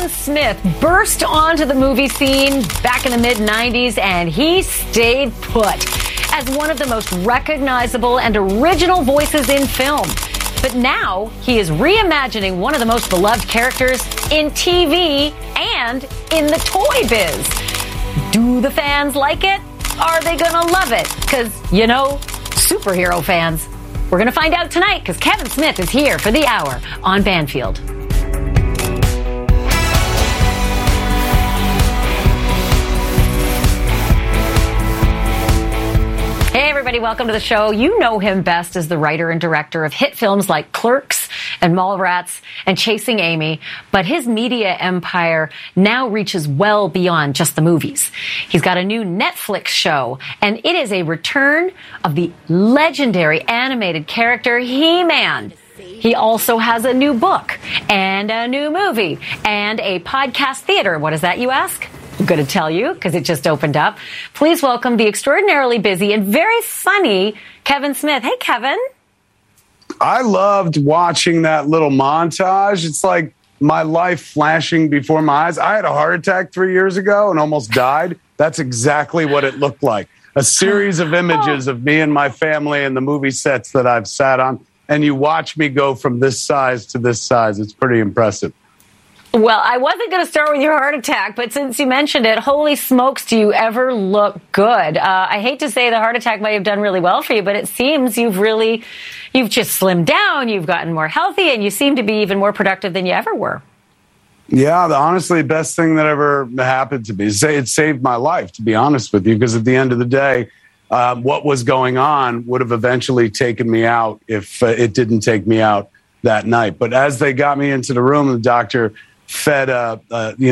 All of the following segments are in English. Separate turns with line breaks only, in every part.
Kevin Smith burst onto the movie scene back in the mid-90s, and he stayed put as one of the most recognizable and original voices in film. But now he is reimagining one of the most beloved characters in TV and in the toy biz. Do the fans like it? Are they gonna love it? Because, you know, superhero fans. We're gonna find out tonight because Kevin Smith is here for the hour on Banfield. Hey everybody, welcome to the show. You know him best as the writer and director of hit films like Clerks and Mallrats and Chasing Amy, but his media empire now reaches well beyond just the movies. He's got a new Netflix show, and it is a return of the legendary animated character He-Man. He also has a new book and a new movie and a podcast theater. What is that, you ask? I'm going to tell you because it just opened up. Please welcome the extraordinarily busy and very funny Kevin Smith. Hey, Kevin.
I loved watching that little montage. It's like my life flashing before my eyes. I had a heart attack 3 years ago and almost died. That's exactly what it looked like. A series of images of me and my family and the movie sets that I've sat on. And you watch me go from this size to this size. It's pretty impressive.
Well, I wasn't going to start with your heart attack, but since you mentioned it, holy smokes, do you ever look good? I hate to say the heart attack might have done really well for you, but it seems you've just slimmed down, you've gotten more healthy, and you seem to be even more productive than you ever were.
Yeah, the honestly best thing that ever happened to me. It saved my life, to be honest with you, because at the end of the day, what was going on would have eventually taken me out if it didn't take me out that night. But as they got me into the room, the doctor fed up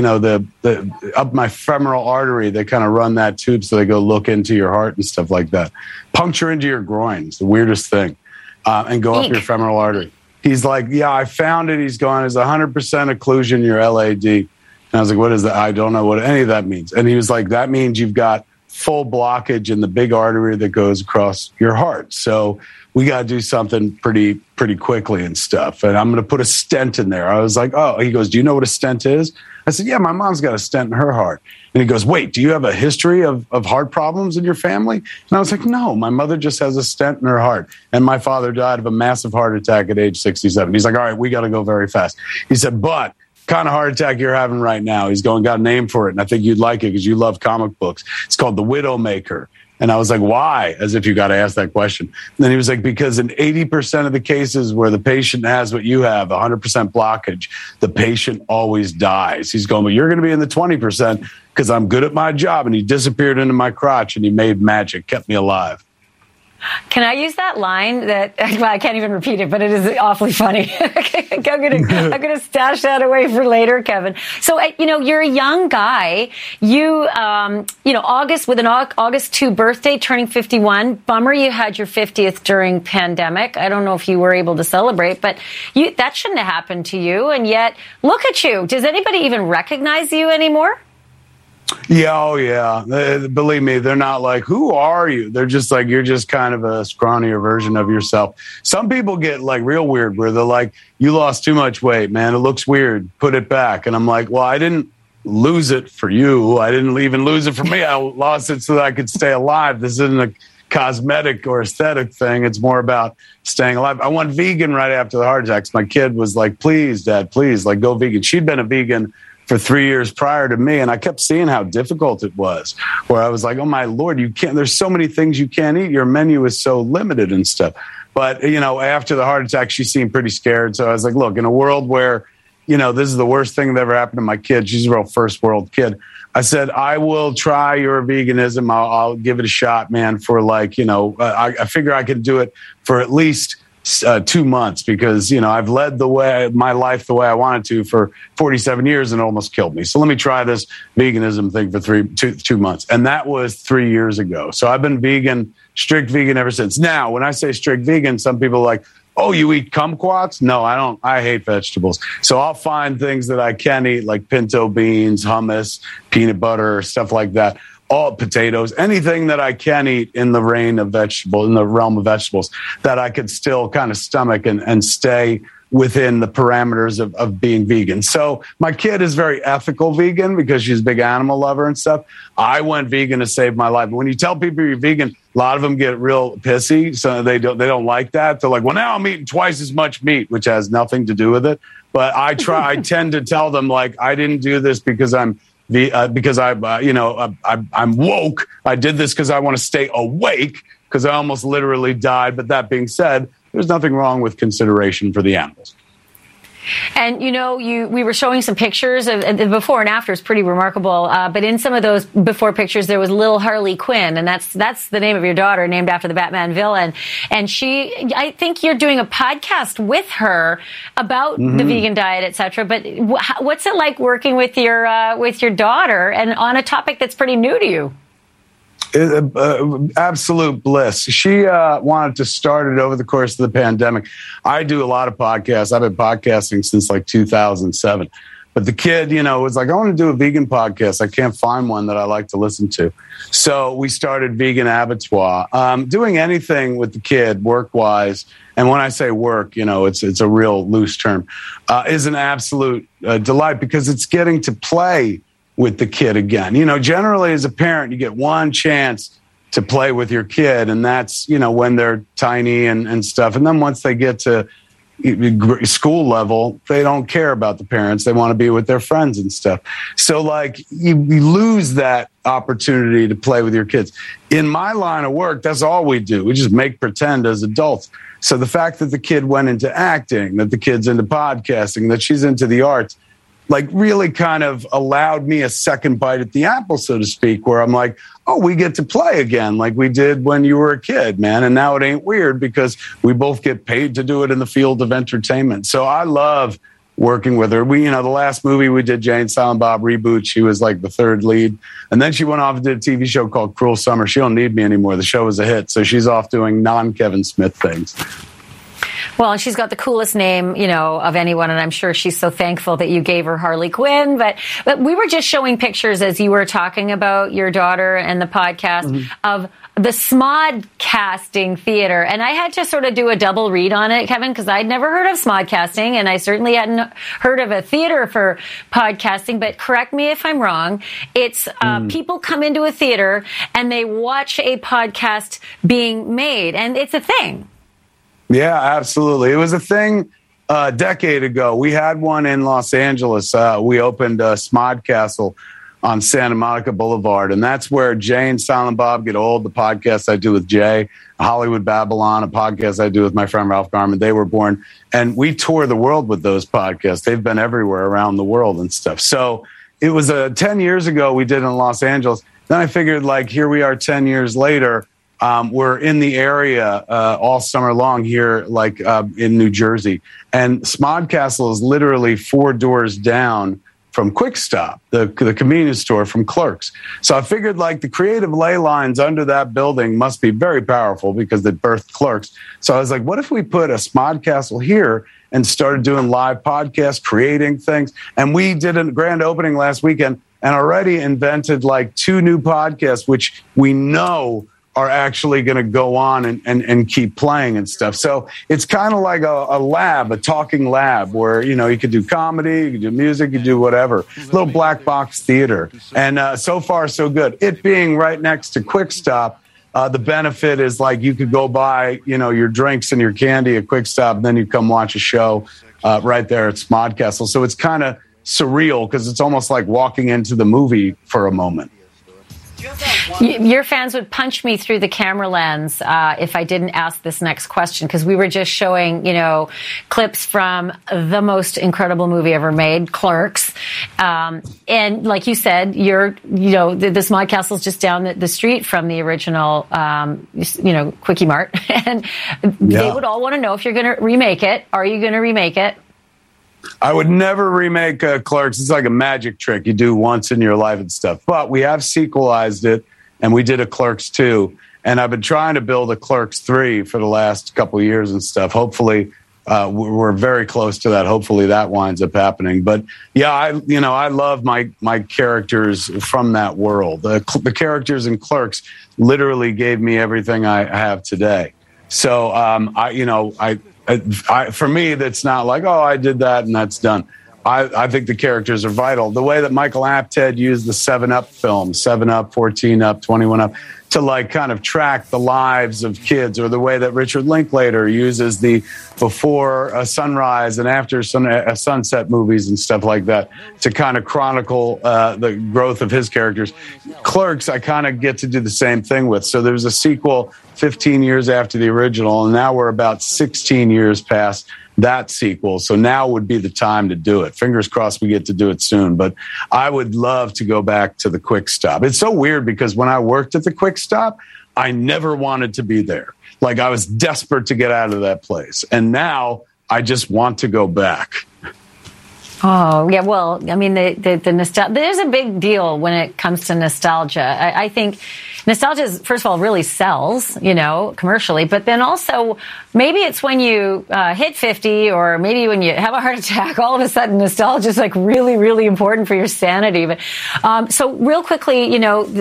my femoral artery. They kind of run that tube so they go look into your heart and stuff like that. Puncture into your groin is the weirdest thing, and go up your femoral artery. He's like, yeah, I found it. He's going, there's 100% occlusion, your LAD. And I was like, what is that? I don't know what any of that means. And he was like, that means you've got full blockage in the big artery that goes across your heart. So we got to do something pretty quickly and stuff. And I'm going to put a stent in there. I was like, oh, he goes, do you know what a stent is? I said, yeah, my mom's got a stent in her heart. And he goes, wait, do you have a history of heart problems in your family? And I was like, no, my mother just has a stent in her heart. And my father died of a massive heart attack at age 67. He's like, all right, we got to go very fast. He said, but kind of heart attack you're having right now. He's going, got a name for it. And I think you'd like it because you love comic books. It's called The Widowmaker. And I was like, why? As if you got to ask that question. And then he was like, because in 80% of the cases where the patient has what you have, 100% blockage, the patient always dies. He's going, but you're going to be in the 20% because I'm good at my job. And he disappeared into my crotch and he made magic, kept me alive.
Can I use that line that, well, I can't even repeat it, but it is awfully funny. I'm gonna stash that away for later, Kevin. So, you're a young guy. August, with an August 2 birthday, turning 51. Bummer you had your 50th during pandemic. I don't know if you were able to celebrate, but that shouldn't have happened to you. And yet, look at you. Does anybody even recognize you anymore?
Yeah, oh yeah. Believe me, they're not like, who are you? They're just like, you're just kind of a scrawnier version of yourself. Some people get like real weird where they're like, you lost too much weight, man. It looks weird. Put it back. And I'm like, well, I didn't lose it for you. I didn't even lose it for me. I lost it so that I could stay alive. This isn't a cosmetic or aesthetic thing. It's more about staying alive. I went vegan right after the heart attacks. My kid was like, please, Dad, please, like go vegan. She'd been a vegan for 3 years prior to me. And I kept seeing how difficult it was, where I was like, oh my Lord, there's so many things you can't eat. Your menu is so limited and stuff. But, after the heart attack, she seemed pretty scared. So I was like, look, in a world where, this is the worst thing that ever happened to my kid. She's a real first world kid. I said, I will try your veganism. I'll give it a shot, man, for I figure I can do it for at least 2 months because, I've led my life the way I wanted to for 47 years and it almost killed me. So let me try this veganism thing for 2 months. And that was 3 years ago. So I've been strict vegan ever since. Now, when I say strict vegan, some people are like, oh, you eat kumquats? No, I don't. I hate vegetables. So I'll find things that I can eat like pinto beans, hummus, peanut butter, stuff like that. All potatoes, anything that I can eat in the realm of vegetables that I could still kind of stomach and stay within the parameters of being vegan. So my kid is very ethical vegan because she's a big animal lover and stuff. I went vegan to save my life. When you tell people you're vegan, a lot of them get real pissy. So they don't like that. They're like, well, now I'm eating twice as much meat, which has nothing to do with it. But I tend to tell them, like, I didn't do this because I'm woke. I did this because I want to stay awake because I almost literally died. But that being said, there's nothing wrong with consideration for the animals. And,
we were showing some pictures of the before and after. It's pretty remarkable. But in some of those before pictures, there was little Harley Quinn, and that's the name of your daughter, named after the Batman villain. And I think you're doing a podcast with her about the vegan diet, etc. But what's it like working with your daughter and on a topic that's pretty new to you?
Absolute bliss. She wanted to start it over the course of the pandemic. I do a lot of podcasts. I've been podcasting since like 2007. But the kid, was like, I want to do a vegan podcast. I can't find one that I like to listen to. So we started Vegan Abattoir. Doing anything with the kid work-wise, and when I say work, it's a real loose term, is an absolute delight because it's getting to play with the kid again. Generally as a parent, you get one chance to play with your kid, and that's, when they're tiny and stuff. And then once they get to school level, they don't care about the parents. They want to be with their friends and stuff. So like you lose that opportunity to play with your kids. In my line of work, that's all we do. We just make pretend as adults. So the fact that the kid went into acting, that the kid's into podcasting, that she's into the arts, like really kind of allowed me a second bite at the apple, so to speak, where I'm like, oh, we get to play again like we did when you were a kid, man. And now it ain't weird because we both get paid to do it in the field of entertainment. So I love working with her. The last movie we did, Jay and Silent Bob Reboot, she was like the third lead. And then she went off and did a TV show called Cruel Summer. She don't need me anymore. The show was a hit. So she's off doing non-Kevin Smith things.
Well, and she's got the coolest name, of anyone, and I'm sure she's so thankful that you gave her Harley Quinn. But we were just showing pictures as you were talking about your daughter and the podcast of the Smodcasting Theater. And I had to sort of do a double read on it, Kevin, because I'd never heard of Smodcasting, and I certainly hadn't heard of a theater for podcasting. But correct me if I'm wrong. It's people come into a theater and they watch a podcast being made, and it's a thing.
Yeah, absolutely. It was a thing a decade ago. We had one in Los Angeles. We opened Smodcastle on Santa Monica Boulevard, and that's where Jay and Silent Bob Get Old, the podcast I do with Jay, Hollywood Babylon, a podcast I do with my friend Ralph Garman, they were born. And we tour the world with those podcasts. They've been everywhere around the world and stuff. So it was 10 years ago we did in Los Angeles. Then I figured, like, here we are 10 years later. We're in the area all summer long here, like in New Jersey. And Smodcastle is literally 4 doors down from Quick Stop, the convenience store from Clerks. So I figured, like, the creative ley lines under that building must be very powerful because they birthed Clerks. So I was like, what if we put a Smodcastle here and started doing live podcasts, creating things? And we did a grand opening last weekend and already invented like 2 new podcasts, which we know are actually going to go on and keep playing and stuff. So it's kind of like a lab, a talking lab where, you could do comedy, you could do music, you could do whatever. Little black box theater. And so far, so good. It being right next to Quick Stop, the benefit is like you could go buy, your drinks and your candy at Quick Stop, and then you come watch a show right there at Smodcastle. So it's kind of surreal because it's almost like walking into the movie for a moment.
Your fans would punch me through the camera lens if I didn't ask this next question, because we were just showing, clips from the most incredible movie ever made, Clerks. And like you said, the Smodcastle is just down the street from the original, Quickie Mart. And they would all want to know if you're going to remake it. Are you going to remake it?
I would never remake Clerks. It's like a magic trick you do once in your life and stuff. But we have sequelized it, and we did a Clerks 2. And I've been trying to build a Clerks 3 for the last couple of years and stuff. Hopefully, we're very close to that. Hopefully that winds up happening. But yeah, I love my characters from that world. The characters in Clerks literally gave me everything I have today. So For me, that's not like, oh, I did that and that's done. I think the characters are vital. The way that Michael Apted used the 7-Up film, 7-Up, 14-Up, 21-Up, to like kind of track the lives of kids, or the way that Richard Linklater uses the before a sunrise and after sunset movies and stuff like that to kind of chronicle the growth of his characters. Clerks, I kind of get to do the same thing with. So there's a sequel 15 years after the original, and now we're about 16 years past that sequel. So now would be the time to do it. Fingers crossed we get to do it soon. But I would love to go back to the Quick Stop. It's so weird because when I worked at the Quick Stop, I never wanted to be there. Like I was desperate to get out of that place. And now I just want to go back.
Oh, yeah. Well, I mean, the nostalgia, there's a big deal when it comes to nostalgia. I think nostalgia is, first of all, really sells, commercially, but then also maybe it's when you hit 50 or maybe when you have a heart attack, all of a sudden nostalgia is like really, really important for your sanity. But so real quickly,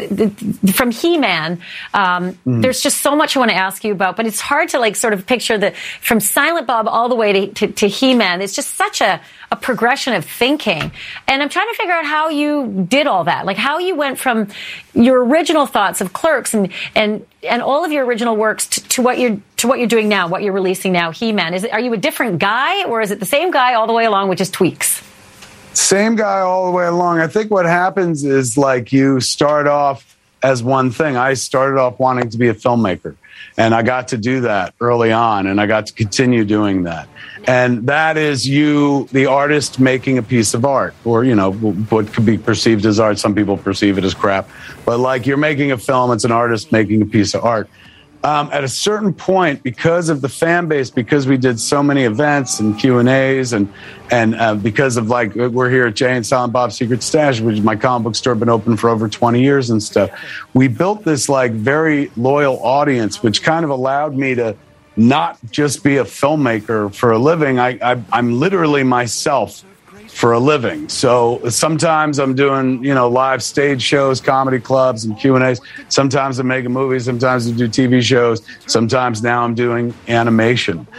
from He-Man, there's just so much I want to ask you about, but it's hard to like sort of picture from Silent Bob all the way to He-Man. It's just such a progression of thinking. And I'm trying to figure out how you did all that, like how you went from your original thoughts of Clerks and all of your original works to what you're doing now, what you're releasing now, He-Man. Are you a different guy, or is it the same guy all the way along with just tweaks?
Same guy all the way along. I think what happens is like you start off as one thing. I started off wanting to be a filmmaker, and I got to do that early on, and I got to continue doing that. And that is you, the artist, making a piece of art, or, what could be perceived as art. Some people perceive it as crap. But like you're making a film, it's an artist making a piece of art. At a certain point, because of the fan base, because we did so many events and Q&As and because of like, we're here at Jay and Silent Bob's Secret Stash, which is my comic book store, been open for over 20 years and stuff. We built this like very loyal audience, which kind of allowed me to not just be a filmmaker for a living. I'm literally myself for a living. So sometimes I'm doing, live stage shows, comedy clubs, and Q&As. Sometimes I'm making movies. Sometimes I do TV shows. Sometimes now I'm doing animation.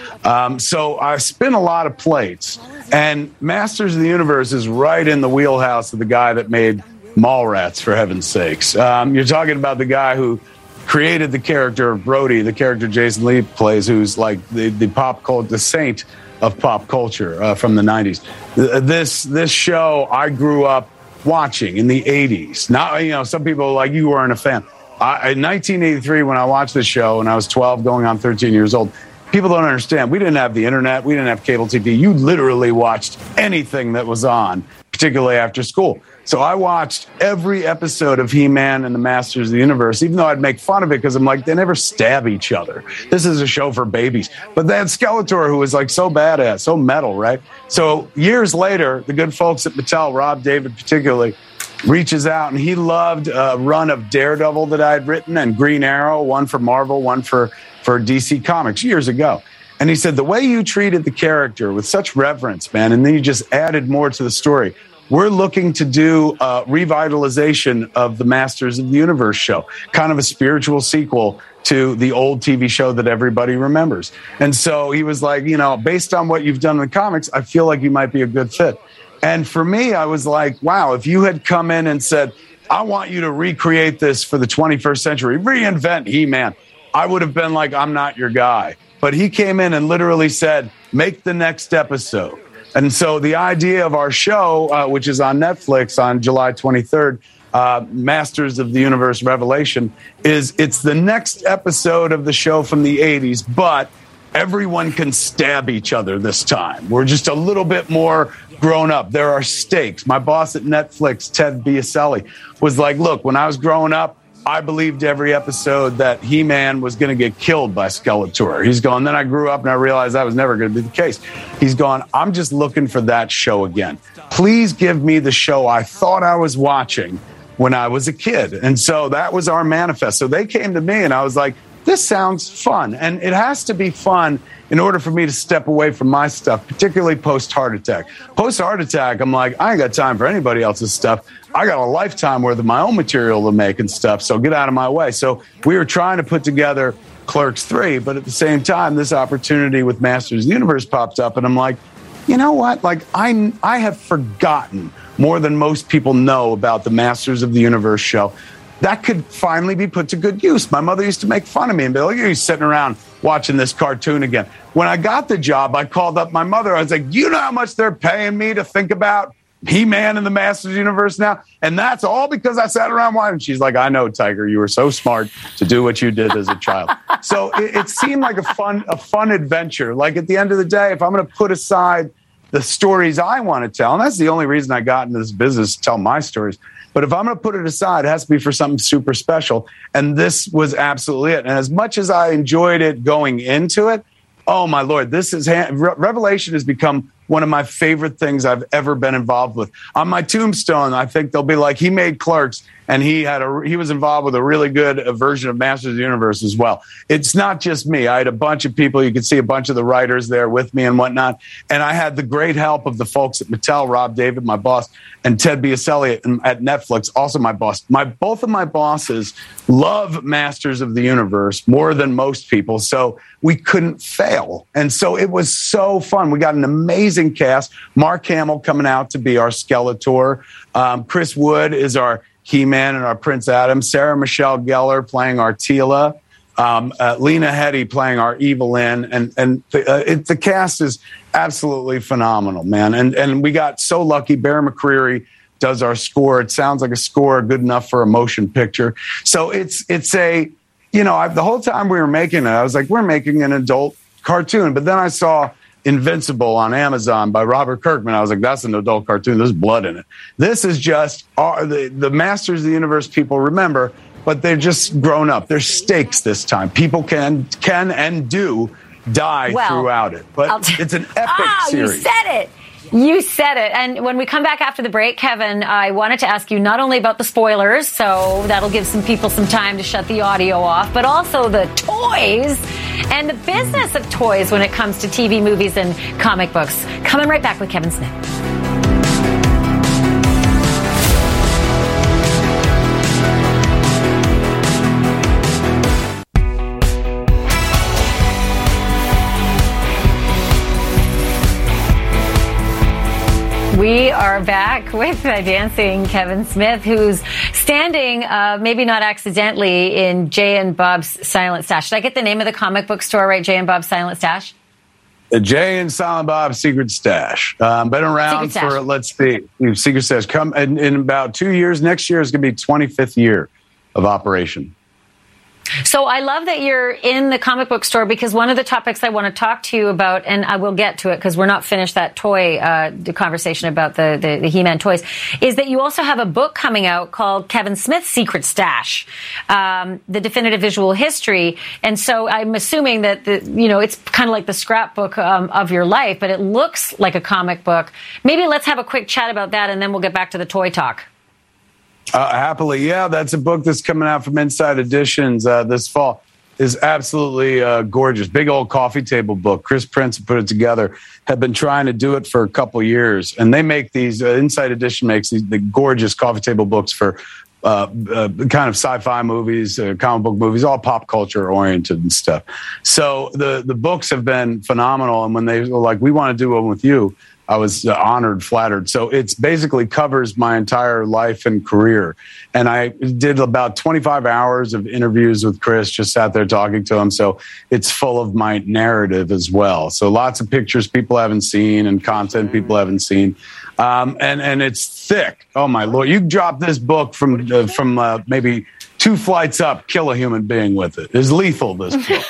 So I spin a lot of plates. And Masters of the Universe is right in the wheelhouse of the guy that made Mallrats, for heaven's sakes. You're talking about the guy who created the character of Brody, the character Jason Lee plays, who's like the pop culture, the saint of pop culture from the 90s. This show I grew up watching in the 80s. Now, some people like, you weren't a fan. In 1983, when I watched the show, and I was 12 going on 13 years old, people don't understand. We didn't have the internet. We didn't have cable TV. You literally watched anything that was on, particularly after school. So I watched every episode of He-Man and the Masters of the Universe, even though I'd make fun of it because I'm like, they never stab each other. This is a show for babies. But they had Skeletor, who was like so badass, so metal, right? So years later, the good folks at Mattel, Rob David particularly, reaches out, and he loved a run of Daredevil that I had written and Green Arrow, one for Marvel, one for DC Comics years ago. And he said, the way you treated the character with such reverence, man, and then you just added more to the story. We're looking to do a revitalization of the Masters of the Universe show, kind of a spiritual sequel to the old TV show that everybody remembers. And so he was like, based on what you've done in the comics, I feel like you might be a good fit. And for me, I was like, wow, if you had come in and said, I want you to recreate this for the 21st century, reinvent He-Man, I would have been like, I'm not your guy. But he came in and literally said, make the next episode. And so the idea of our show, which is on Netflix on July 23rd, Masters of the Universe Revelation, it's the next episode of the show from the 80s, but everyone can stab each other this time. We're just a little bit more grown up. There are stakes. My boss at Netflix, Ted Biaselli, was like, look, when I was growing up, I believed every episode that He-Man was going to get killed by Skeletor. He's gone. Then I grew up and I realized that was never going to be the case. He's gone, I'm just looking for that show again. Please give me the show I thought I was watching when I was a kid. And so that was our manifest. So they came to me and I was like, this sounds fun. And it has to be fun in order for me to step away from my stuff, particularly post-heart attack. Post-heart attack, I'm like, I ain't got time for anybody else's stuff. I got a lifetime worth of my own material to make and stuff, so get out of my way. So we were trying to put together Clerks 3. But at the same time, this opportunity with Masters of the Universe popped up, and I'm like, you know what? Like, I have forgotten more than most people know about the Masters of the Universe show. That could finally be put to good use. My mother used to make fun of me and be like, you're sitting around watching this cartoon again. When I got the job, I called up my mother. I was like, you know how much they're paying me to think about He-Man and the Masters Universe now? And that's all because I sat around watching. She's like, I know, Tiger, you were so smart to do what you did as a child. So it seemed like a fun adventure. Like, at the end of the day, if I'm going to put aside the stories I want to tell, and that's the only reason I got into this business, to tell my stories. But if I'm going to put it aside, it has to be for something super special. And this was absolutely it. And as much as I enjoyed it going into it, oh, my Lord, Revelation has become one of my favorite things I've ever been involved with. On my tombstone, I think they'll be like, he made Clerks, and he was involved with a really good version of Masters of the Universe as well. It's not just me. I had a bunch of people. You could see a bunch of the writers there with me and whatnot. And I had the great help of the folks at Mattel, Rob David, my boss, and Ted Biaselli at Netflix, also my boss. Both of my bosses love Masters of the Universe more than most people, so we couldn't fail. And so it was so fun. We got an amazing cast. Mark Hamill coming out to be our Skeletor. Chris Wood is our He-Man and our Prince Adam. Sarah Michelle Gellar playing our Teela. Lena Headey playing our Evelyn. And the cast is absolutely phenomenal, man. And we got so lucky. Bear McCreary does our score. It sounds like a score good enough for a motion picture. So it's a, the whole time we were making it, I was like, we're making an adult cartoon. But then I saw Invincible on Amazon by Robert Kirkman. I was like, that's an adult cartoon. There's blood in it. This is just the Masters of the Universe people remember, but they're just grown up. There's stakes this time. People can and do die throughout it. But it's an epic series.
You said it. You said it. And when we come back after the break, Kevin, I wanted to ask you not only about the spoilers, so that'll give some people some time to shut the audio off, but also the toys and the business of toys when it comes to TV, movies, and comic books. Coming right back with Kevin Smith. We are back with dancing Kevin Smith, who's standing, maybe not accidentally, in Jay and Bob's Silent Stash. Did I get the name of the comic book store right? Jay and Bob's Silent Stash?
Jay and Silent Bob's Secret Stash. Been around for, let's see, Secret Stash. Come in about 2 years. Next year is going to be 25th year of operation.
So I love that you're in the comic book store, because one of the topics I want to talk to you about, and I will get to it because we're not finished that toy the conversation about the He-Man toys, is that you also have a book coming out called Kevin Smith's Secret Stash, the definitive visual history. And so I'm assuming that it's kind of like the scrapbook of your life, but it looks like a comic book. Maybe let's have a quick chat about that, and then we'll get back to the toy talk.
Happily, yeah. That's a book that's coming out from Inside Editions this fall. Is absolutely gorgeous. Big old coffee table book. Chris Prince put it together. Have been trying to do it for a couple years, and they make these. Inside Edition makes the gorgeous coffee table books for kind of sci-fi movies, comic book movies, all pop culture oriented and stuff. So the books have been phenomenal, and when they were like, "We want to do one with you," I was honored, flattered. So it's basically covers my entire life and career. And I did about 25 hours of interviews with Chris, just sat there talking to him. So it's full of my narrative as well. So lots of pictures people haven't seen and content people haven't seen. And it's thick. Oh, my Lord. You drop this book from maybe 2 flights up, kill a human being with it. It's lethal, this book.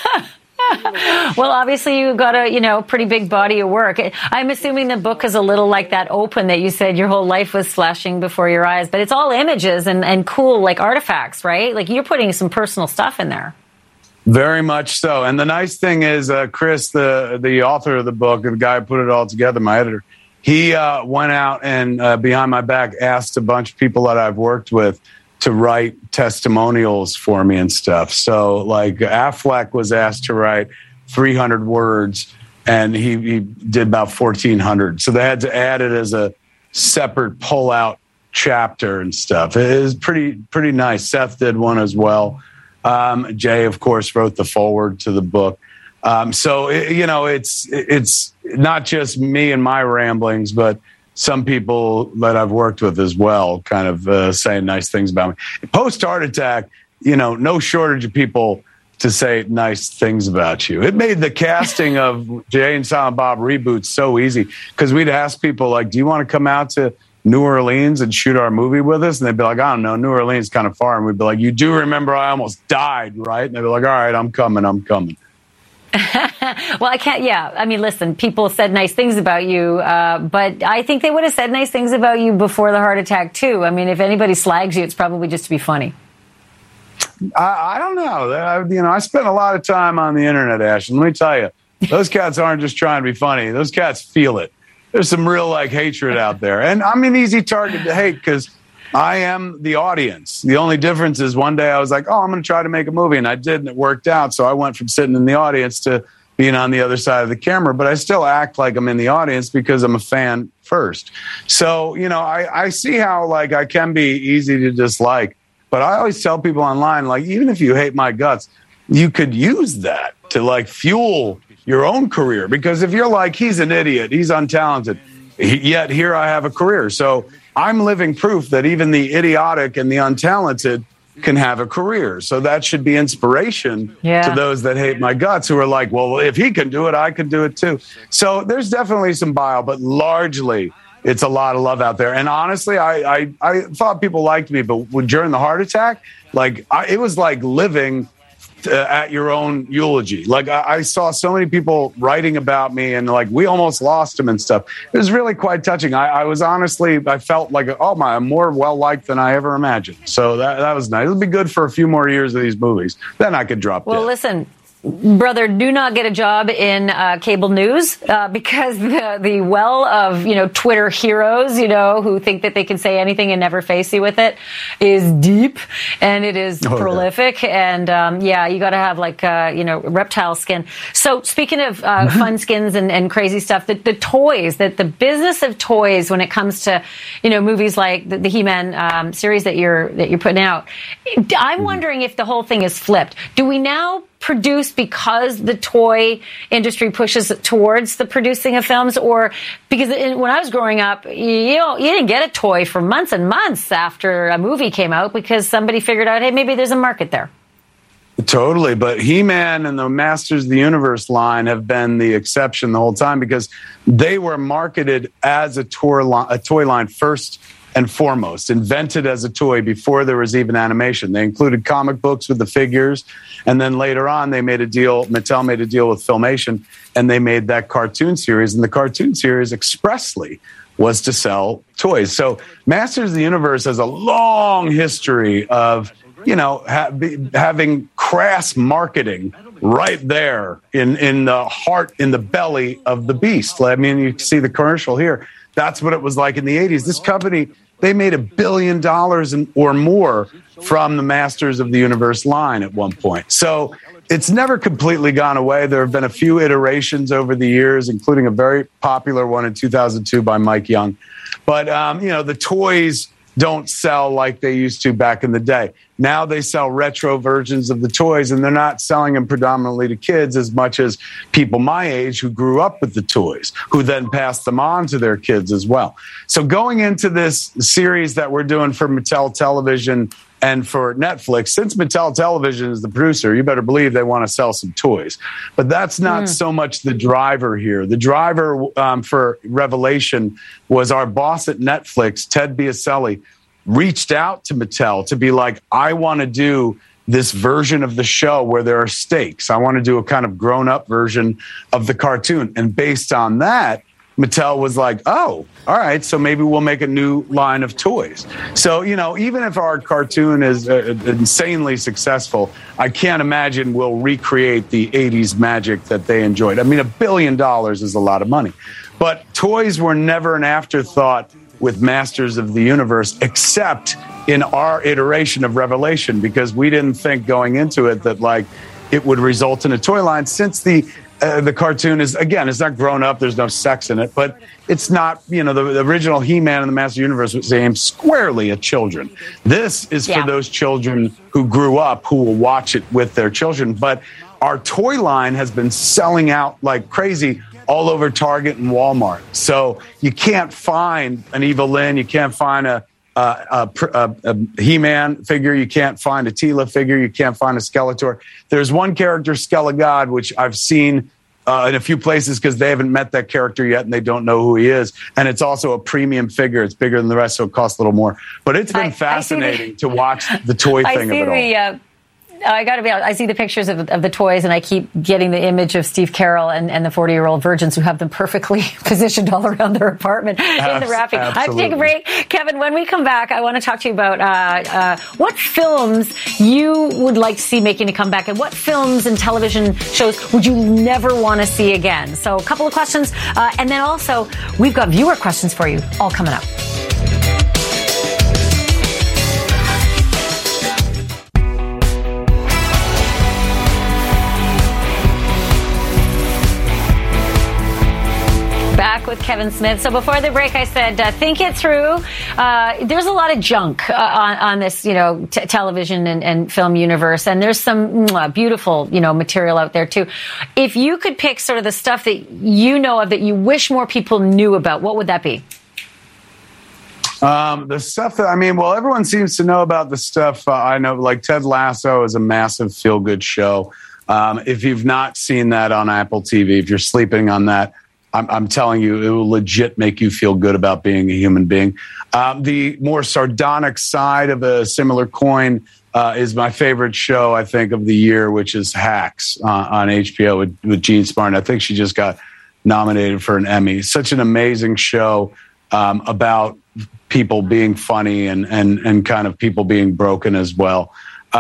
Well, obviously you got a, pretty big body of work. I'm assuming the book is a little like that open that you said your whole life was flashing before your eyes, but it's all images and cool, like artifacts, right? Like you're putting some personal stuff in there.
Very much so. And the nice thing is, Chris, the author of the book, the guy who put it all together, my editor, he went out and behind my back asked a bunch of people that I've worked with to write testimonials for me and stuff. So like Affleck was asked to write 300 words and he did about 1,400. So they had to add it as a separate pull-out chapter and stuff. It is pretty nice. Seth did one as well. Jay, of course, wrote the foreword to the book. It's not just me and my ramblings, but some people that I've worked with as well kind of saying nice things about me. Post-heart attack, no shortage of people to say nice things about you. It made the casting of Jay and Silent Bob Reboot so easy because we'd ask people, like, do you want to come out to New Orleans and shoot our movie with us? And they'd be like, I don't know, New Orleans is kind of far. And we'd be like, you do remember I almost died, right? And they'd be like, all right, I'm coming.
Well, I can't. Yeah. I mean, listen, people said nice things about you, but I think they would have said nice things about you before the heart attack, too. I mean, if anybody slags you, it's probably just to be funny.
I don't know. I spent a lot of time on the internet, Ash, and let me tell you, those cats aren't just trying to be funny. Those cats feel it. There's some real hatred out there. And I'm an easy target to hate because I am the audience. The only difference is one day I was like, oh, I'm going to try to make a movie. And I did, and it worked out. So I went from sitting in the audience to being on the other side of the camera. But I still act like I'm in the audience because I'm a fan first. So, I see how I can be easy to dislike. But I always tell people online, even if you hate my guts, you could use that to fuel your own career. Because if you're like, he's an idiot, he's untalented, yet here I have a career. So I'm living proof that even the idiotic and the untalented can have a career. So that should be inspiration to those that hate my guts who are like, well, if he can do it, I can do it too. So there's definitely some bile, but largely it's a lot of love out there. And honestly, I thought people liked me, but during the heart attack, it was like living at your own eulogy. I saw so many people writing about me and we almost lost him and stuff. It was really quite touching. I was honestly, I felt like, I'm more well-liked than I ever imagined. So that was nice. It'll be good for a few more years of these movies. Then I could drop dead.
Listen, brother, do not get a job in cable news because the well of Twitter heroes who think that they can say anything and never face you with it is deep and it is prolific and you got to have reptile skin. So speaking of fun skins and crazy stuff, the toys, the business of toys when it comes to movies like the He-Man series that you're putting out, I'm wondering if the whole thing is flipped. Do we now produce because the toy industry pushes towards the producing of films, or because when I was growing up, you didn't get a toy for months and months after a movie came out because somebody figured out, hey, maybe there's a market there.
Totally. But He-Man and the Masters of the Universe line have been the exception the whole time because they were marketed as a toy line first and foremost, invented as a toy before there was even animation. They included comic books with the figures, and then later on Mattel made a deal with Filmation, and they made that cartoon series, and the cartoon series expressly was to sell toys. So Masters of the Universe has a long history of, having crass marketing right there in the heart, in the belly of the beast. I mean, you see the commercial here. That's what it was like in the 80s. This company, they made $1 billion or more from the Masters of the Universe line at one point. So it's never completely gone away. There have been a few iterations over the years, including a very popular one in 2002 by Mike Young. But, the toys don't sell like they used to back in the day. Now they sell retro versions of the toys, and they're not selling them predominantly to kids as much as people my age who grew up with the toys, who then passed them on to their kids as well. So going into this series that we're doing for Mattel Television and for Netflix, since Mattel Television is the producer, you better believe they want to sell some toys. But that's not so much the driver here. The driver for Revelation was our boss at Netflix, Ted Biaselli, reached out to Mattel to be like, I want to do this version of the show where there are stakes. I want to do a kind of grown-up version of the cartoon. And based on that, Mattel was like, oh, all right, so maybe we'll make a new line of toys. So, even if our cartoon is insanely successful, I can't imagine we'll recreate the 80s magic that they enjoyed. I mean, $1 billion is a lot of money. But toys were never an afterthought with Masters of the Universe, except in our iteration of Revelation, because we didn't think going into it that it would result in a toy line, since the The cartoon is, again, it's not grown up. There's no sex in it, but it's not, the original He-Man and the Master Universe was aimed squarely at children. This is for those children who grew up, who will watch it with their children. But our toy line has been selling out like crazy all over Target and Walmart. So you can't find an Eva Lynn. You can't find a He-Man figure. You can't find a Tila figure. You can't find a Skeletor. There's one character, Skelegod, which I've seen in a few places because they haven't met that character yet and they don't know who he is. And it's also a premium figure. It's bigger than the rest, so it costs a little more. But it's been fascinating to watch the toy thing of it all.
I got to be honest, I see the pictures of the toys, and I keep getting the image of Steve Carell and the 40-year-old virgins who have them perfectly positioned all around their apartment in the wrapping.
Absolutely.
I have to take a break. Kevin, when we come back, I want to talk to you about what films you would like to see making a comeback, and what films and television shows would you never want to see again. So a couple of questions, and then also we've got viewer questions for you, all coming up. Back with Kevin Smith. So before the break, I said, think it through. There's a lot of junk on this, television and film universe. And there's some beautiful, material out there too. If you could pick sort of the stuff that you know of that you wish more people knew about, what would that be?
The stuff that, everyone seems to know about the stuff I know, like Ted Lasso is a massive feel-good show. If you've not seen that on Apple TV, if you're sleeping on that, I'm telling you, it will legit make you feel good about being a human being. The more sardonic side of a similar coin is my favorite show, I think, of the year, which is Hacks on HBO with Gene Smart. I think she just got nominated for an Emmy. Such an amazing show about people being funny and kind of people being broken as well.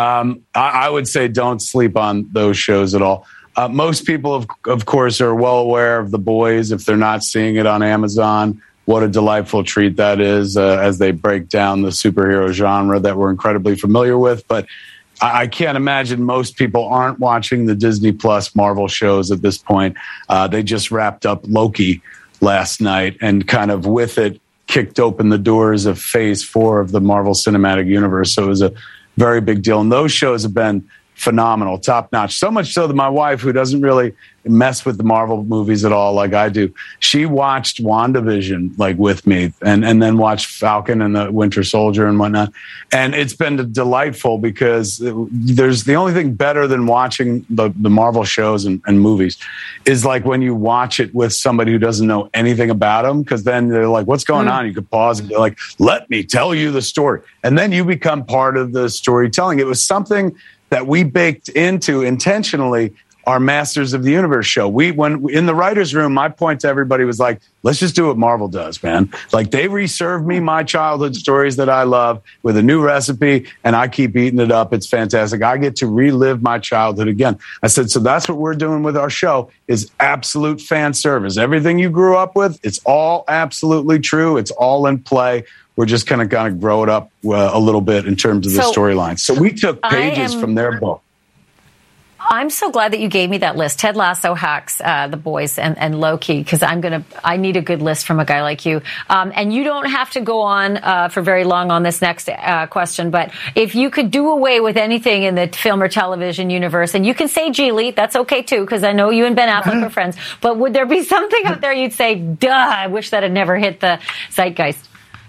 I would say don't sleep on those shows at all. Most people, of course, are well aware of The Boys. If they're not seeing it on Amazon, what a delightful treat that is as they break down the superhero genre that we're incredibly familiar with. But I can't imagine most people aren't watching the Disney Plus Marvel shows at this point. They just wrapped up Loki last night and kind of with it kicked open the doors of Phase 4 of the Marvel Cinematic Universe. So it was a very big deal. And those shows have been phenomenal, top notch. So much so that my wife, who doesn't really mess with the Marvel movies at all like I do, she watched WandaVision with me and then watched Falcon and the Winter Soldier and whatnot. And it's been delightful because there's the only thing better than watching the Marvel shows and movies is when you watch it with somebody who doesn't know anything about them, because then they're like, what's going on? You could pause and be like, let me tell you the story. And then you become part of the storytelling. It was something that we baked into intentionally our Masters of the Universe show. When in the writer's room, my point to everybody was let's just do what Marvel does, man. They reserve me my childhood stories that I love with a new recipe, and I keep eating it up. It's fantastic. I get to relive my childhood again. I said, so that's what we're doing with our show is absolute fan service. Everything you grew up with, it's all absolutely true. It's all in play. We're just kind of grow it up a little bit in terms of the storyline. So we took pages from their book.
I'm so glad that you gave me that list. Ted Lasso, Hacks, The Boys, and Loki, because I need a good list from a guy like you. And you don't have to go on for very long on this next question, but if you could do away with anything in the film or television universe, and you can say Geely, that's okay too, because I know you and Ben Affleck are friends, but would there be something out there you'd say, duh, I wish that had never hit the zeitgeist?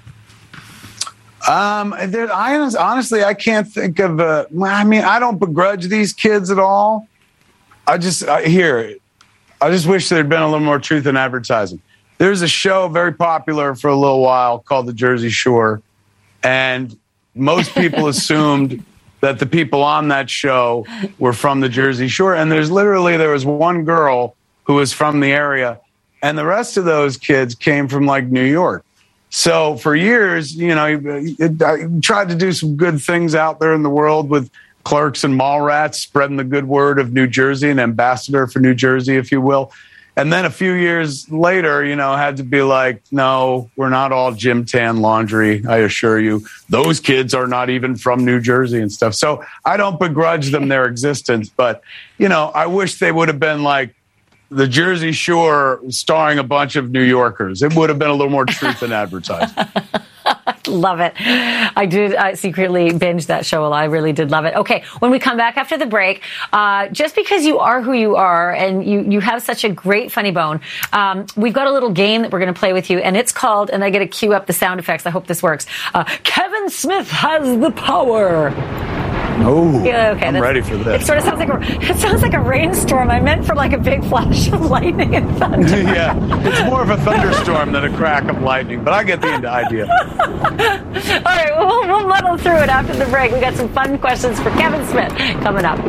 Honestly, I can't think of I don't begrudge these kids at all. I just wish there'd been a little more truth in advertising. There's a show very popular for a little while called The Jersey Shore, and most people assumed that the people on that show were from the Jersey Shore. And there was one girl who was from the area, and the rest of those kids came from New York. So for years, I tried to do some good things out there in the world with Clerks and Mallrats, spreading the good word of New Jersey, an ambassador for New Jersey, if you will. And then a few years later, had to be no, we're not all Jim Tan laundry, I assure you. Those kids are not even from New Jersey and stuff. So I don't begrudge them their existence, but, I wish they would have been
the Jersey Shore starring a bunch of New Yorkers. It would have been a little more truth than advertising.
Love it. I did secretly binge that show a lot. I really did love it. Okay, when we come back after the break, just because you are who you are and you have such a great funny bone, we've got a little game that we're going to play with you, and it's called, and I get to cue up the sound effects. I hope this works. Kevin Smith has the power.
Oh,
yeah, okay,
I'm ready for this.
It sort of sounds like a rainstorm. I meant for like a big flash of lightning and thunder.
Yeah, it's more of a thunderstorm than a crack of lightning, but I get the idea.
All right, we'll muddle through it after the break. We got some fun questions for Kevin Smith coming up.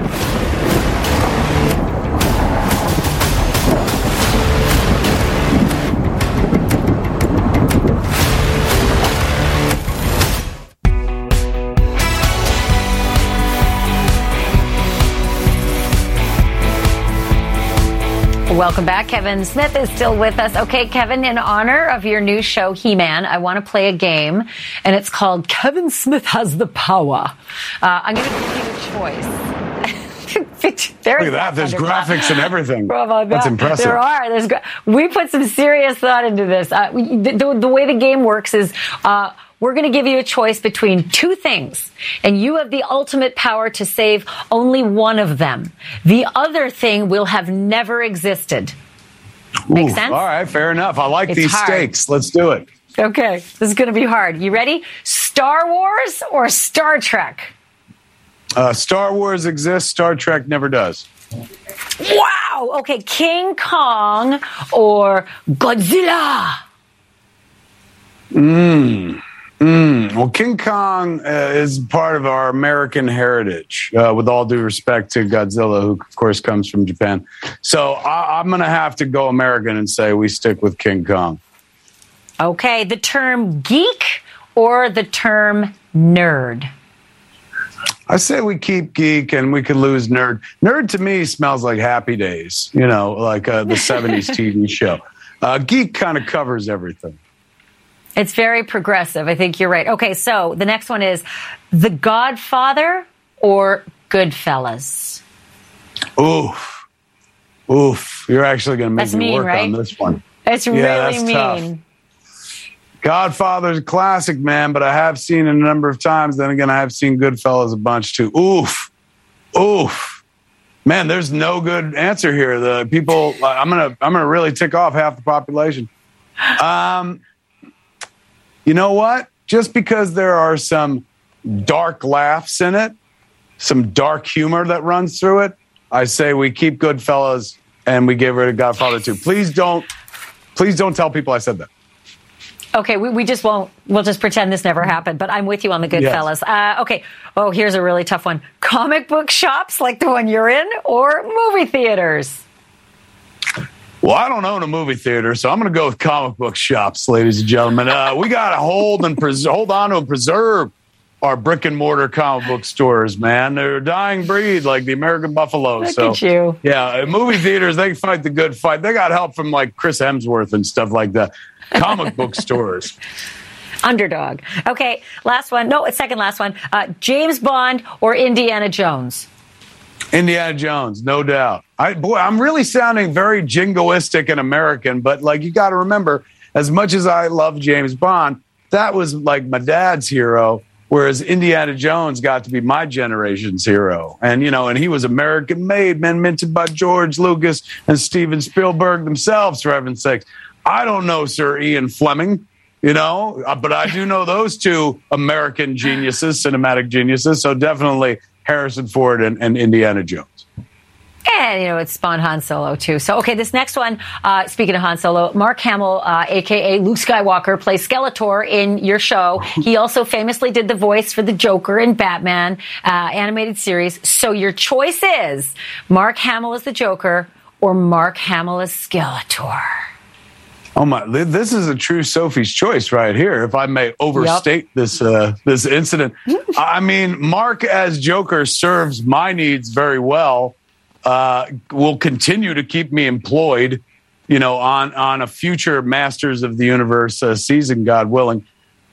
Welcome back. Kevin Smith is still with us. Okay, Kevin, in honor of your new show, He-Man, I want to play a game, and it's called Kevin Smith Has the Power. I'm going to give you a choice.
Look at that. There's graphics and everything. That's impressive.
There are. We put some serious thought into this. The way the game works is we're going to give you a choice between two things, and you have the ultimate power to save only one of them. The other thing will have never existed. Make sense?
All right, fair enough. I like these stakes. Let's do it.
Okay, this is going to be hard. You ready? Star Wars or Star Trek?
Star Wars exists. Star Trek never does.
Wow. Okay, King Kong or Godzilla?
Well, King Kong is part of our American heritage, with all due respect to Godzilla, who, of course, comes from Japan. So I'm going to have to go American and say we stick with King Kong.
Okay, the term geek or the term nerd?
I say we keep geek and we could lose nerd. Nerd to me smells like Happy Days, like the 70s TV show. Geek kind of covers everything.
It's very progressive. I think you're right. Okay, so the next one is The Godfather or Goodfellas?
Oof. You're actually going to make me work on this one.
It's really mean.
Tough. Godfather's a classic, man, but I have seen it a number of times. Then again, I have seen Goodfellas a bunch too. Oof. Man, there's no good answer here. The people, I'm gonna really tick off half the population. You know what? Just because there are some dark laughs in it, some dark humor that runs through it, I say we keep Goodfellas and we give her to Godfather 2. Please don't tell people I said that.
Okay, we just won't. We'll just pretend this never happened. But I'm with you on the Goodfellas. Yes. Okay. Oh, here's a really tough one. Comic book shops like the one you're in, or movie theaters?
Well, I don't own a movie theater, so I'm going to go with comic book shops, ladies and gentlemen. We got to hold on to and preserve our brick and mortar comic book stores, man. They're a dying breed, like the American buffalo.
Look at you.
Yeah, movie theaters, they fight the good fight. They got help from like Chris Hemsworth and stuff like that. Comic book stores.
Underdog. Okay, last one. No, second last one. James Bond or Indiana Jones?
Indiana Jones, no doubt. I'm really sounding very jingoistic and American, but like you got to remember, as much as I love James Bond, that was like my dad's hero, whereas Indiana Jones got to be my generation's hero. And, and he was American made, man, minted by George Lucas and Steven Spielberg themselves, for heaven's sakes. I don't know Sir Ian Fleming, but I do know those two American geniuses, cinematic geniuses. So definitely Harrison Ford and Indiana Jones.
And, it spawned Han Solo, too. So, okay, this next one, speaking of Han Solo, Mark Hamill, a.k.a. Luke Skywalker, plays Skeletor in your show. He also famously did the voice for the Joker in Batman animated series. So your choice is Mark Hamill as the Joker or Mark Hamill as Skeletor.
Oh my! This is a true Sophie's choice right here. If I may overstate this incident, I mean, Mark as Joker serves my needs very well. Will continue to keep me employed, on a future Masters of the Universe season, God willing.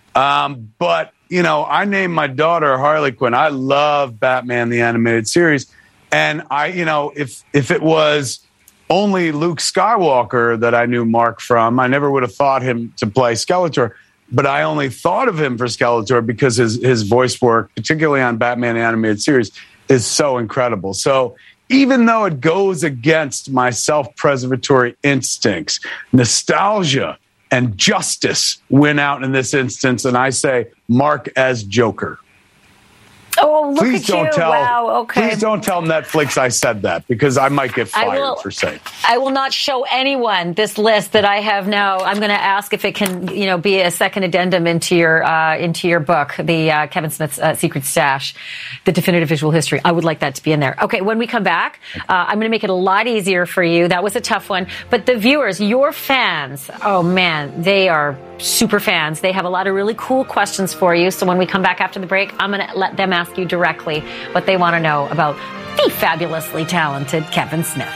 But I named my daughter Harley Quinn. I love Batman the animated series, and if it was only Luke Skywalker that I knew Mark from. I never would have thought him to play Skeletor, but I only thought of him for Skeletor because his voice work, particularly on Batman animated series, is so incredible. So even though it goes against my self-preservatory instincts, nostalgia and justice win out in this instance, and I say Mark as Joker.
Oh, look
Please
at
don't
you.
tell,
Wow, okay.
Please don't tell Netflix I said that, because I might get fired for saying it.
I will not show anyone this list that I have now. I'm going to ask if it can, be a second addendum into your book, the Kevin Smith's Secret Stash, the definitive visual history. I would like that to be in there. Okay, when we come back, I'm going to make it a lot easier for you. That was a tough one. But the viewers, your fans, oh man, they are super fans. They have a lot of really cool questions for you. So when we come back after the break, I'm going to let them ask you directly what they want to know about the fabulously talented Kevin Smith.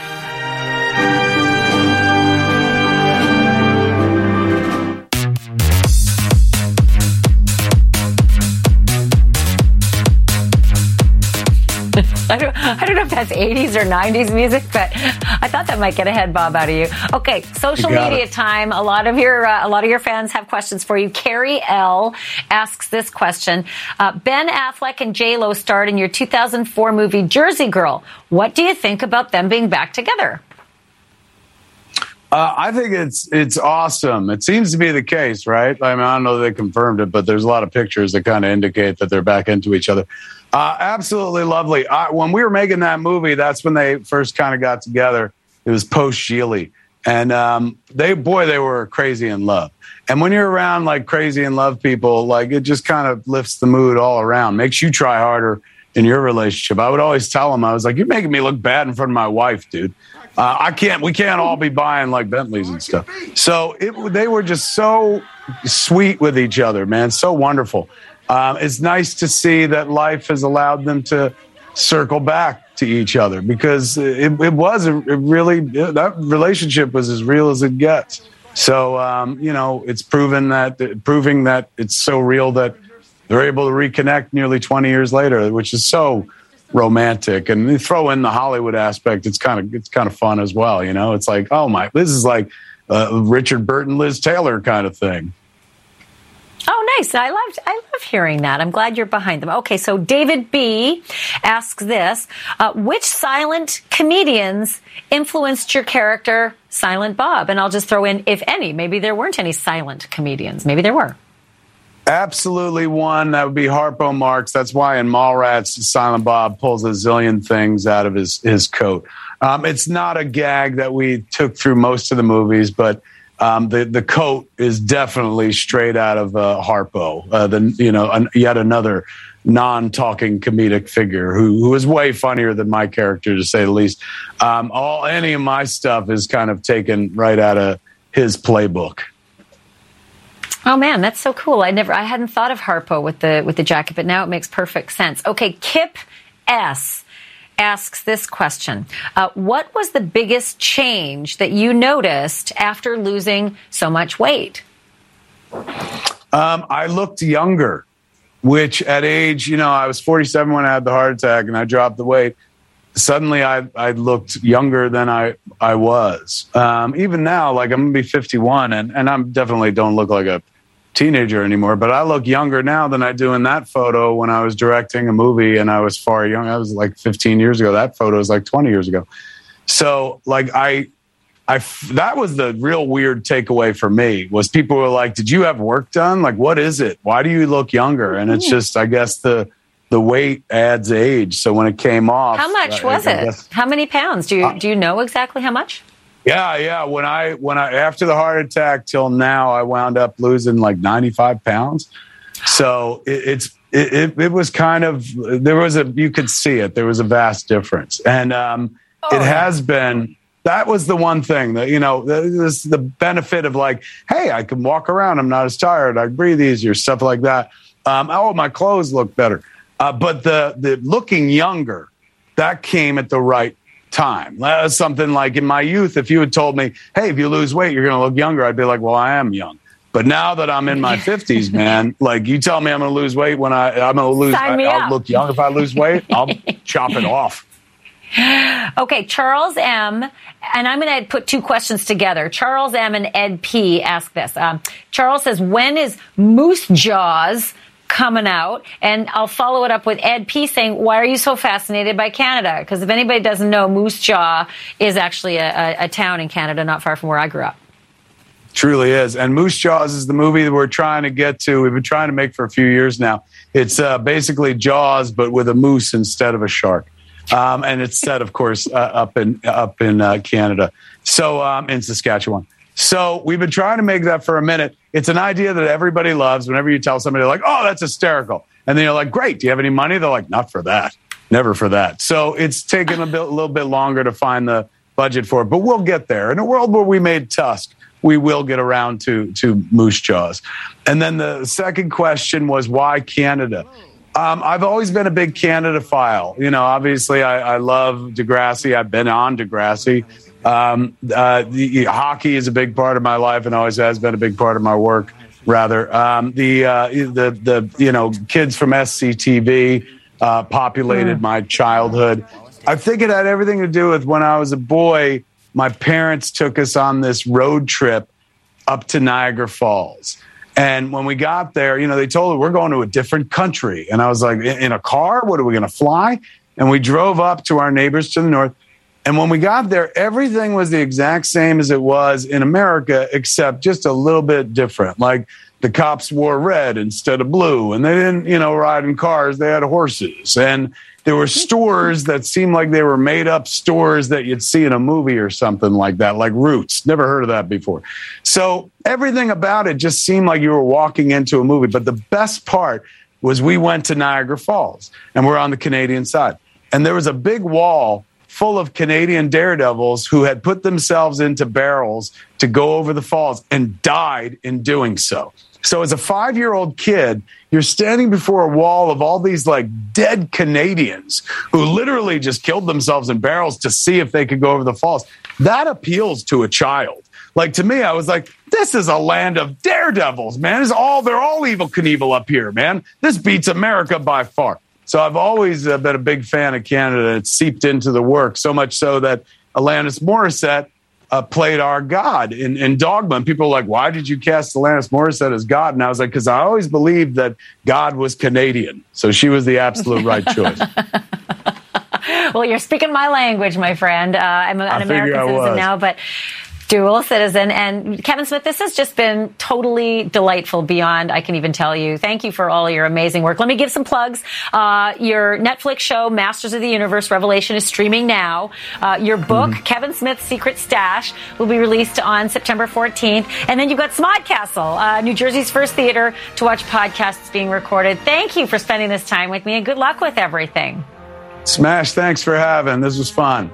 I don't know if that's 80s or 90s music, but I thought that might get a head bob out of you. Okay, social media time. A lot of your fans have questions for you. Carrie L asks this question. Ben Affleck and J-Lo starred in your 2004 movie Jersey Girl. What do you think about them being back together?
I think it's awesome. It seems to be the case, right? I mean, I don't know that they confirmed it, but there's a lot of pictures that kind of indicate that they're back into each other. Absolutely lovely. When we were making that movie, that's when they first kind of got together. It was post Sheely. And they were crazy in love. And when you're around like crazy in love people, like it just kind of lifts the mood all around, makes you try harder in your relationship. I would always tell them, I was like, you're making me look bad in front of my wife, dude. We can't all be buying like Bentleys and stuff. So they were just so sweet with each other, man. So wonderful. It's nice to see that life has allowed them to circle back to each other, because that relationship was as real as it gets. So, it's proving that it's so real that they're able to reconnect nearly 20 years later, which is so romantic. And they throw in the Hollywood aspect. It's kind of fun as well. It's like, oh my, this is like Richard Burton, Liz Taylor kind of thing.
Oh, nice. I love hearing that. I'm glad you're behind them. Okay, so David B. asks this. Which silent comedians influenced your character, Silent Bob? And I'll just throw in, if any. Maybe there weren't any silent comedians. Maybe there were.
Absolutely one. That would be Harpo Marx. That's why in Mallrats, Silent Bob pulls a zillion things out of his coat. It's not a gag that we took through most of the movies, but the coat is definitely straight out of Harpo. Yet another non-talking comedic figure who is way funnier than my character, to say the least. Any of my stuff is kind of taken right out of his playbook.
Oh man, that's so cool. I hadn't thought of Harpo with the jacket, but now it makes perfect sense. Okay, Kip S. asks this question. What was the biggest change that you noticed after losing so much weight?
I looked younger, which at age, I was 47 when I had the heart attack and I dropped the weight. Suddenly I looked younger than I was. Even now, like I'm going to be 51 and I definitely don't look like a teenager anymore, but I look younger now than I do in that photo when I was directing a movie and I was far young. I was like 15 years ago. That photo is like 20 years ago. So like that was the real weird takeaway for me, was people were like, did you have work done? Like, what is it? Why do you look younger? And it's just, I guess the weight adds age. So when it came off,
how much was it? How many pounds? Do you know exactly how much?
Yeah. When I after the heart attack till now, I wound up losing like 95 pounds. So it was kind of, you could see it. There was a vast difference. And it has been, that was the one thing that, this is the benefit of like, hey, I can walk around. I'm not as tired. I breathe easier, stuff like that. My clothes look better. But the looking younger, that came at the right time. That was something like in my youth, if you had told me, hey, if you lose weight, you're going to look younger, I'd be like, well, I am young. But now that I'm in my 50s, man, like you tell me I'm going to lose weight when I'll look young if I lose weight, I'll chop it off.
Okay, Charles M., and I'm going to put two questions together. Charles M. and Ed P. ask this. Charles says, when is Moose Jaws coming out? And I'll follow it up with Ed P. saying, why are you so fascinated by Canada? Because if anybody doesn't know, Moose Jaw is actually a town in Canada not far from where I grew up.
Truly is. And Moose Jaws is the movie that we're trying to get to. We've been trying to make for a few years now. It's basically Jaws, but with a moose instead of a shark. And it's set, of course, up in Canada, so in Saskatchewan. So we've been trying to make that for a minute. It's an idea that everybody loves. Whenever you tell somebody, like, oh, that's hysterical. And then you're like, great. Do you have any money? They're like, not for that. Never for that. So it's taken a little bit longer to find the budget for it. But we'll get there. In a world where we made Tusk, we will get around to Moose Jaws. And then the second question was, why Canada? I've always been a big Canada-phile. You know, obviously, I love Degrassi. I've been on Degrassi. The hockey is a big part of my life and always has been a big part of my work, rather. The kids from SCTV populated my childhood. I think it had everything to do with when I was a boy, my parents took us on this road trip up to Niagara Falls. And when we got there, you know, they told us we're going to a different country. And I was like, in a car? What, are we going to fly? And we drove up to our neighbors to the north. And when we got there, everything was the exact same as it was in America, except just a little bit different. Like the cops wore red instead of blue. And they didn't, ride in cars. They had horses. And there were stores that seemed like they were made up stores that you'd see in a movie or something like that, like Roots. Never heard of that before. So everything about it just seemed like you were walking into a movie. But the best part was we went to Niagara Falls, and we're on the Canadian side. And there was a big wall full of Canadian daredevils who had put themselves into barrels to go over the falls and died in doing so. So as a 5-year-old kid, you're standing before a wall of all these like dead Canadians who literally just killed themselves in barrels to see if they could go over the falls. That appeals to a child. Like, to me, I was like, this is a land of daredevils, man. They're all Evel Knievel up here, man. This beats America by far. So I've always been a big fan of Canada. It's seeped into the work, so much so that Alanis Morissette played our God in Dogma. And people are like, why did you cast Alanis Morissette as God? And I was like, because I always believed that God was Canadian. So she was the absolute right choice.
Well, you're speaking my language, my friend. I'm an American citizen now, but dual citizen. And Kevin Smith, this has just been totally delightful beyond I can even tell you. Thank you for all your amazing work. Let me give some plugs. Your Netflix show, Masters of the Universe Revelation, is streaming now. Your book, Kevin Smith's Secret Stash, will be released on September 14th. And then you've got Smodcastle, New Jersey's first theater to watch podcasts being recorded. Thank you for spending this time with me, and good luck with everything.
Smash, thanks for having. This was fun.